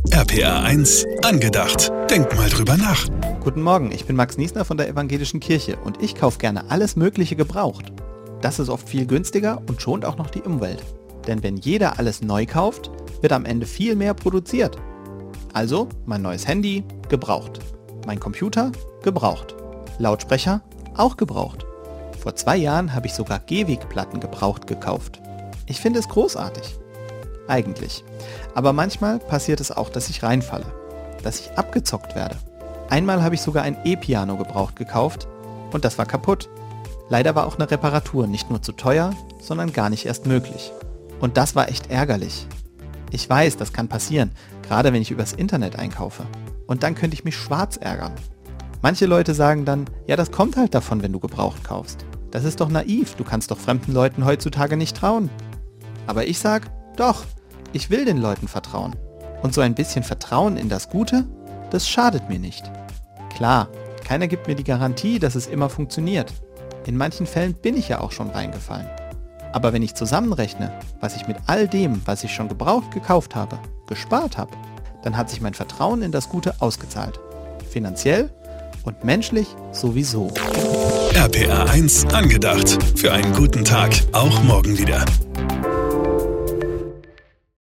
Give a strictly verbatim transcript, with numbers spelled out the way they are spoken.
R P R eins angedacht. Denk mal drüber nach. Guten Morgen, ich bin Max Niesner von der Evangelischen Kirche und ich kaufe gerne alles Mögliche gebraucht. Das ist oft viel günstiger und schont auch noch die Umwelt. Denn wenn jeder alles neu kauft, wird am Ende viel mehr produziert. Also mein neues Handy, gebraucht. Mein Computer, gebraucht. Lautsprecher, auch gebraucht. Vor zwei Jahren habe ich sogar Gehwegplatten gebraucht gekauft. Ich finde es großartig. Eigentlich. Aber manchmal passiert es auch, dass ich reinfalle. Dass ich abgezockt werde. Einmal habe ich sogar ein E-Piano gebraucht gekauft und das war kaputt. Leider war auch eine Reparatur nicht nur zu teuer, sondern gar nicht erst möglich. Und das war echt ärgerlich. Ich weiß, das kann passieren, gerade wenn ich übers Internet einkaufe. Und dann könnte ich mich schwarz ärgern. Manche Leute sagen dann, ja, das kommt halt davon, wenn du gebraucht kaufst. Das ist doch naiv, du kannst doch fremden Leuten heutzutage nicht trauen. Aber ich sag, doch, ich will den Leuten vertrauen. Und so ein bisschen Vertrauen in das Gute, das schadet mir nicht. Klar, keiner gibt mir die Garantie, dass es immer funktioniert. In manchen Fällen bin ich ja auch schon reingefallen. Aber wenn ich zusammenrechne, was ich mit all dem, was ich schon gebraucht gekauft habe, gespart habe, dann hat sich mein Vertrauen in das Gute ausgezahlt. Finanziell und menschlich sowieso. R P R eins angedacht. Für einen guten Tag, auch morgen wieder.